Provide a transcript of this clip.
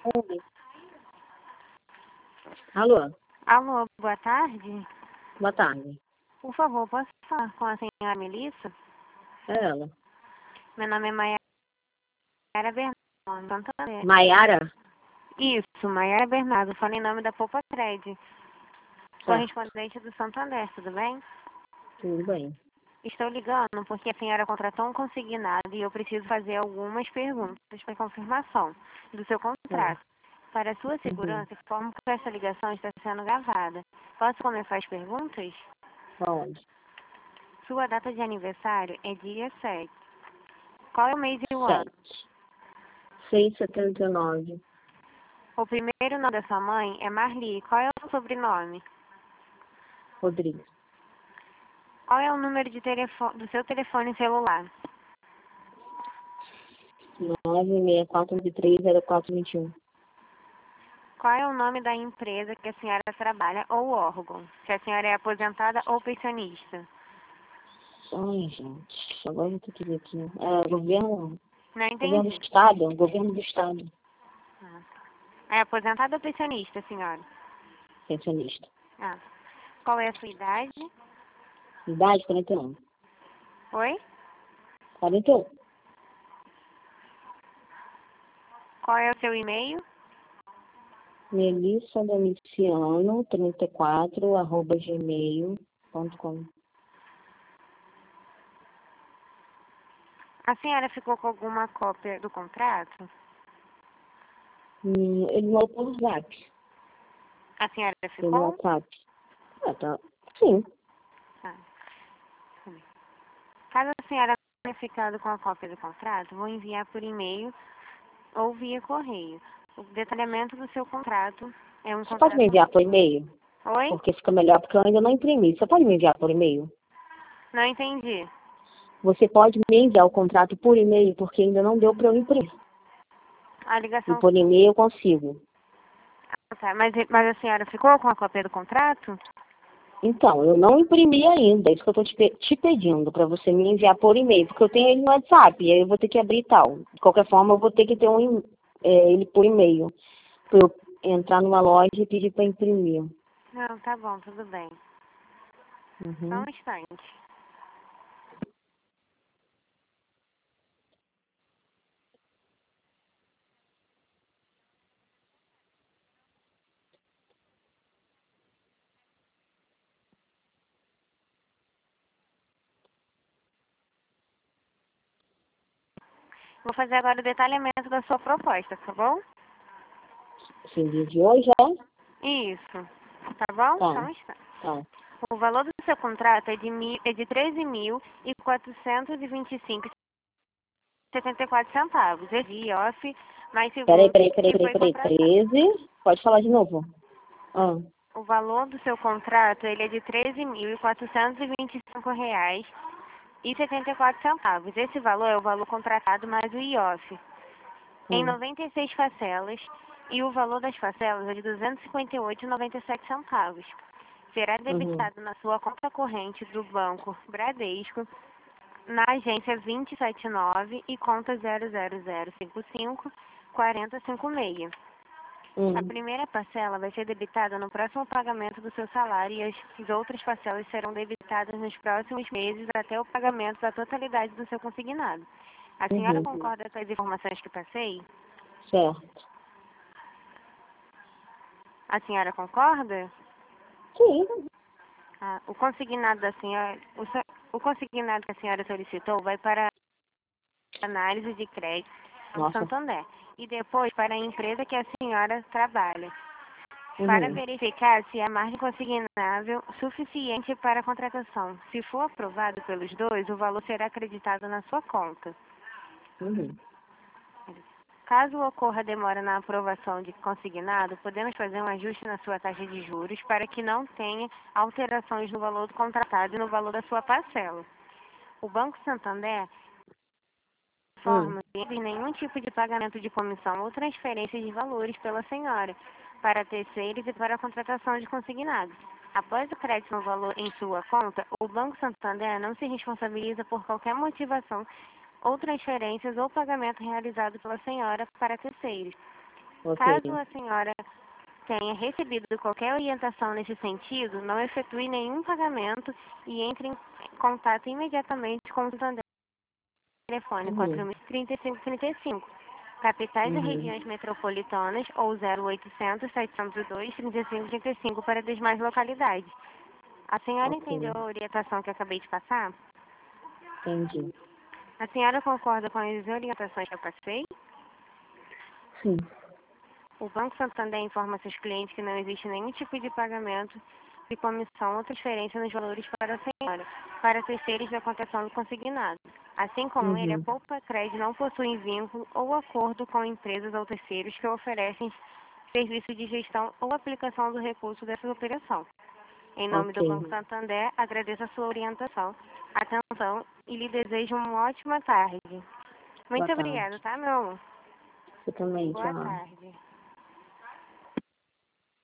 Oi. Alô, Alô, boa tarde. boa tarde. Por favor, posso falar com a senhora Melissa? É ela. Meu nome é Maiara Bernardo, Santander. Maiara? Isso, Maiara Bernardo. Falei em nome da Poupa Cred, Certo, correspondente do Santander, tudo bem? tudo bem. Estou ligando porque a senhora contratou um consignado e eu preciso fazer algumas perguntas para confirmação do seu Certo. contrato. Para sua segurança, informo que essa ligação está sendo gravada. Posso começar as perguntas? Pode. Sua data de aniversário é dia 7. Qual é o mês e o ano? 6,79. O primeiro nome da sua mãe é Marli. Qual é o sobrenome? Rodrigues. Qual é o número de telefone do seu telefone celular? 964230421. Qual é o nome da empresa que a senhora trabalha ou órgão? Se a senhora é aposentada ou pensionista? Ai, gente. Agora eu vou ter que ver aqui. É, governo Não do entendi. Estado. Governo do Estado. É aposentada ou pensionista, senhora? Pensionista. Ah. Qual é a sua idade? Idade 41. Oi? 41. Qual é o seu e-mail? Melissa Domiciano 34 @gmail.com. A senhora ficou com alguma cópia do contrato? Ele mandou por WhatsApp. A senhora Pelo ficou? WhatsApp. Ah, tá. Sim. Ah. Caso a senhora tenha ficado com a cópia do contrato, vou enviar por e-mail ou via correio. O detalhamento do seu contrato é um Você pode me contrato... enviar por e-mail? Oi? Porque fica melhor, porque eu ainda não imprimi. Você pode me enviar por e-mail? Não entendi. Você pode me enviar o contrato por e-mail, porque ainda não deu para eu imprimir. A E ligação... por e-mail eu consigo. Ah, tá. Mas a senhora ficou com a cópia do contrato? Então, eu não imprimi ainda. É isso que eu estou te pedindo, para você me enviar por e-mail. Porque eu tenho ele no WhatsApp, e aí eu vou ter que abrir e tal. De qualquer forma, eu vou ter que ter ele por e-mail. Para eu entrar numa loja e pedir para imprimir. Não, tá bom, tudo bem. Só um Uhum. instante. Vou fazer agora o detalhamento da sua proposta, tá bom? Esse dia de hoje, é? Isso. Tá bom? Tá, Só um instante. tá. O valor do seu contrato é de 13.025,74 centavos. É de off, mais Peraí, seguro peraí, peraí, que peraí, foi peraí. contratado. 13. Pode falar de novo. Ah, O valor do seu contrato ele é de R$ 13.425,74. Esse valor é o valor contratado mais o IOF, em ah. 96 parcelas, e o valor das parcelas é de R$ 258,97. Será Uhum. debitado na sua conta corrente do Banco Bradesco, na agência 279 e conta 00055-4056. A Uhum. primeira parcela vai ser debitada no próximo pagamento do seu salário e as outras parcelas serão debitadas nos próximos meses até o pagamento da totalidade do seu consignado. A senhora Uhum. concorda com as informações que passei? Certo. A senhora concorda? Sim. Ah, o consignado da senhora, o consignado que a senhora solicitou vai para a análise de crédito no Nossa. Santander e depois para a empresa que a senhora trabalha, para Uhum. verificar se há margem consignável suficiente para a contratação. Se for aprovado pelos dois, o valor será acreditado na sua conta. Uhum. Caso ocorra demora na aprovação de consignado, podemos fazer um ajuste na sua taxa de juros para que não tenha alterações no valor do contratado e no valor da sua parcela. O Banco Santander Uhum. informa que nenhum tipo de pagamento de comissão ou transferência de valores pela senhora para terceiros e para a contratação de consignados. Após o crédito no valor em sua conta, o Banco Santander não se responsabiliza por qualquer motivação ou transferências ou pagamento realizado pela senhora para terceiros. Ok. Caso a senhora tenha recebido qualquer orientação nesse sentido, não efetue nenhum pagamento e entre em contato imediatamente com o Santander. Telefone Uhum. 403535. Capitais e Uhum. regiões metropolitanas ou 0800 702 3535 para demais localidades. A senhora entendeu Ok. a orientação que eu acabei de passar? Entendi. A senhora concorda com as orientações que eu passei? Sim. O Banco Santander informa seus clientes que não existe nenhum tipo de pagamento de comissão ou transferência nos valores para a senhora, para terceiros da contação do consignado. Assim como ele, a Uhum. Poupa Crédito não possui vínculo ou acordo com empresas ou terceiros que oferecem serviço de gestão ou aplicação do recurso dessa operação. Em nome Ok. do Banco Santander, agradeço a sua orientação, atenção e lhe desejo uma ótima tarde. Boa Muito obrigada, tarde. tá, meu amor? Você também, Boa tchau. tarde.